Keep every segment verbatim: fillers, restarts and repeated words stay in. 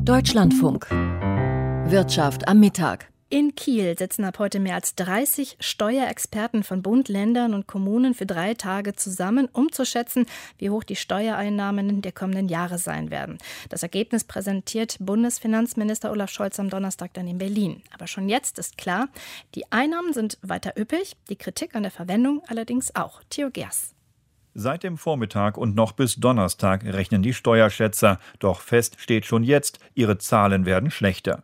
Deutschlandfunk. Wirtschaft am Mittag. In Kiel sitzen ab heute mehr als dreißig Steuerexperten von Bund, Ländern und Kommunen für drei Tage zusammen, um zu schätzen, wie hoch die Steuereinnahmen der kommenden Jahre sein werden. Das Ergebnis präsentiert Bundesfinanzminister Olaf Scholz am Donnerstag dann in Berlin. Aber schon jetzt ist klar, die Einnahmen sind weiter üppig, die Kritik an der Verwendung allerdings auch. Theo Gers. Seit dem Vormittag und noch bis Donnerstag rechnen die Steuerschätzer. Doch fest steht schon jetzt, ihre Zahlen werden schlechter.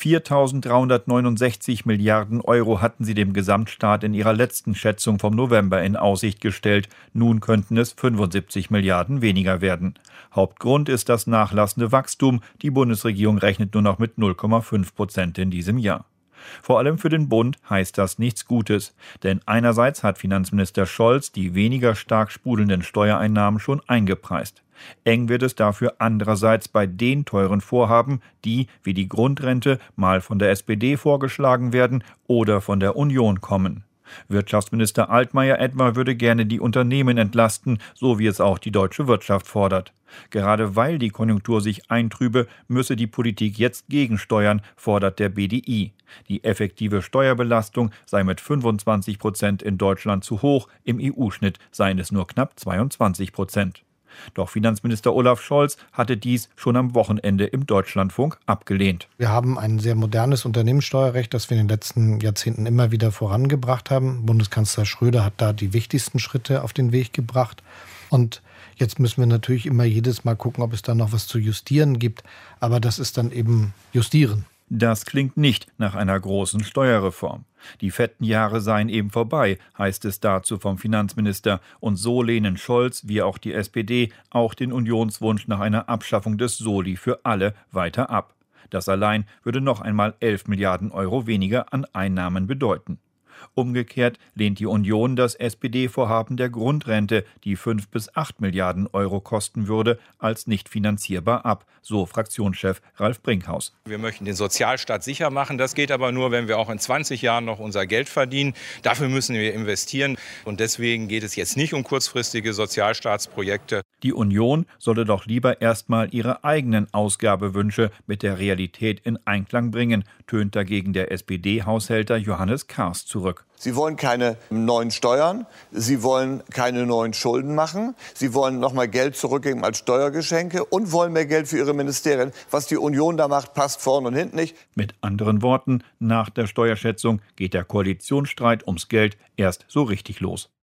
viertausenddreihundertneunundsechzig Milliarden Euro hatten sie dem Gesamtstaat in ihrer letzten Schätzung vom November in Aussicht gestellt. Nun könnten es fünfundsiebzig Milliarden weniger werden. Hauptgrund ist das nachlassende Wachstum. Die Bundesregierung rechnet nur noch mit null Komma fünf Prozent in diesem Jahr. Vor allem für den Bund heißt das nichts Gutes. Denn einerseits hat Finanzminister Scholz die weniger stark sprudelnden Steuereinnahmen schon eingepreist. Eng wird es dafür andererseits bei den teuren Vorhaben, die, wie die Grundrente, mal von der S P D vorgeschlagen werden oder von der Union kommen. Wirtschaftsminister Altmaier etwa würde gerne die Unternehmen entlasten, so wie es auch die deutsche Wirtschaft fordert. Gerade weil die Konjunktur sich eintrübe, müsse die Politik jetzt gegensteuern, fordert der B D I. Die effektive Steuerbelastung sei mit fünfundzwanzig Prozent in Deutschland zu hoch, im E U-Schnitt seien es nur knapp zweiundzwanzig Prozent. Doch Finanzminister Olaf Scholz hatte dies schon am Wochenende im Deutschlandfunk abgelehnt. Wir haben ein sehr modernes Unternehmenssteuerrecht, das wir in den letzten Jahrzehnten immer wieder vorangebracht haben. Bundeskanzler Schröder hat da die wichtigsten Schritte auf den Weg gebracht. Und jetzt müssen wir natürlich immer jedes Mal gucken, ob es da noch was zu justieren gibt. Aber das ist dann eben Justieren. Das klingt nicht nach einer großen Steuerreform. Die fetten Jahre seien eben vorbei, heißt es dazu vom Finanzminister. Und so lehnen Scholz wie auch die S P D auch den Unionswunsch nach einer Abschaffung des Soli für alle weiter ab. Das allein würde noch einmal elf Milliarden Euro weniger an Einnahmen bedeuten. Umgekehrt lehnt die Union das S P D-Vorhaben der Grundrente, die fünf bis acht Milliarden Euro kosten würde, als nicht finanzierbar ab, so Fraktionschef Ralf Brinkhaus. Wir möchten den Sozialstaat sicher machen. Das geht aber nur, wenn wir auch in zwanzig Jahren noch unser Geld verdienen. Dafür müssen wir investieren. Und deswegen geht es jetzt nicht um kurzfristige Sozialstaatsprojekte. Die Union solle doch lieber erstmal ihre eigenen Ausgabewünsche mit der Realität in Einklang bringen, tönt dagegen der S P D-Haushälter Johannes Kahrs zurück. Sie wollen keine neuen Steuern, Sie wollen keine neuen Schulden machen, Sie wollen noch mal Geld zurückgeben als Steuergeschenke und wollen mehr Geld für Ihre Ministerien. Was die Union da macht, passt vorne und hinten nicht. Mit anderen Worten, nach der Steuerschätzung geht der Koalitionsstreit ums Geld erst so richtig los.